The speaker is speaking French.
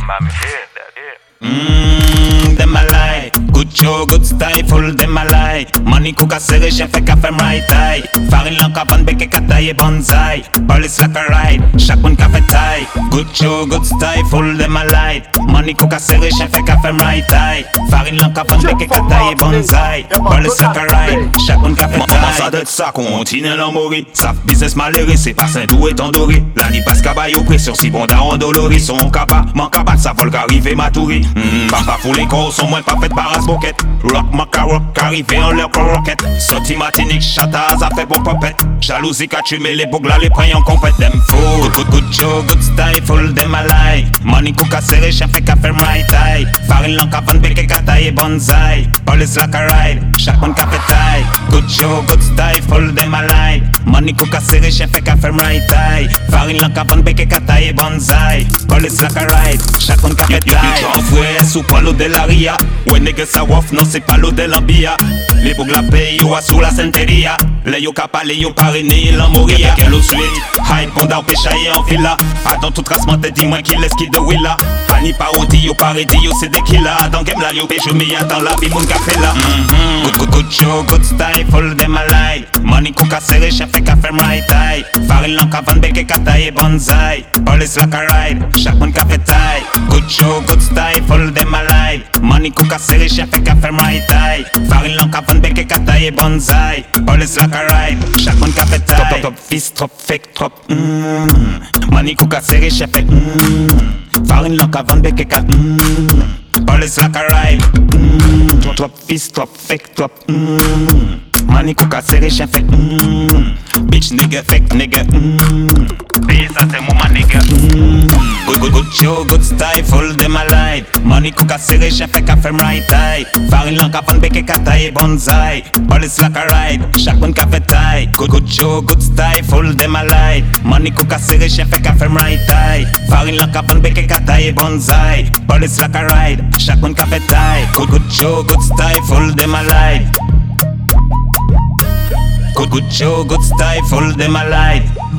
mommy hear that, yeah. Them a lie. Good show, good style, full them a lie. Money cook a serré, chef fait café right eye. Farine lanka van beke kataye bonsai. Police like a ride, chaque one café taille. Good show, good style, full them a lie. Money cook a serré, chef fait café right eye. Farine lanka van beke kataye bonsai. Police like a ride, chaque one café taille. Maman ça d'être ça, continue l'en mourir. Saf business malheureux, c'est pas saint tout est endoré. La ni pas cabayo, pression si bon daron doloré. Son capa, man capa, ça vole qu'arriver matouri. Papa pour les corps, sont moins pas fait par as boquette. Rock macaroc, arrivé en leur roquette. Sorti matinique, chata, ça fait bon popette. Jalousie qu'a tué les boucles là, les prends en compète. Them fool, good show, good style, full them a lie. Money cook a serré, chef fait café right eye. Farine lanka van beke kataye bonsai. Police like a ride, chaque one café taille. Good show, good style, full them a lie. Money cook a serré, chef fait café right eye. Farine lanka van beke kataye bonsai. Police like a ride, chaque one café taille. J'en fouet sous pas l'eau de la ria. Ouais nègre ça wof, non c'est pas l'eau de l'ambia. Les boucles la paye ou à sous la senteria. Les yo kapale yo parrainé l'amouria. Quelle eau suite, hype on dort péchaillé en fila. Attends tout tracement t'es dis-moi qui laisse qui de willa. Ani parodi yo paredi yo c'est des killa. Dans game la yo pécho mais attends la vie mon café là. Good show, good style, full them a lie. Money cook a serré, chef fait café right eye. Farine lanka van beke kataye bonsai. Police like a ride, chaque one café taille. Good show, good style, full them a lie. Money cook a serré, chef fait café right eye. Farine lanka van beke kataye bonsai. Police like a ride, chaque one café taille. Top fils, trop fake, trop Money cook a serré, chef fait Farine lanka van beke kataye Police like a ride. Trop fils, trop fake, trop Money cook a serré, chef fait bitch nigga, fake nigga Paye ça c'est mon nigga. Good show, good style, full them a lie. Money cook a serré, chef fait café right eye. Farine lanka van beke kataye bonsai. Police like a ride, chaque one café taille. Good show, good style, full them a lie. Money cook a serré, chef fait café right eye. Farine lanka van beke kataye bonsai. Police like a ride, chaque one café taille. Good show, good style, full them a lie. Good show, good style, full them a lie.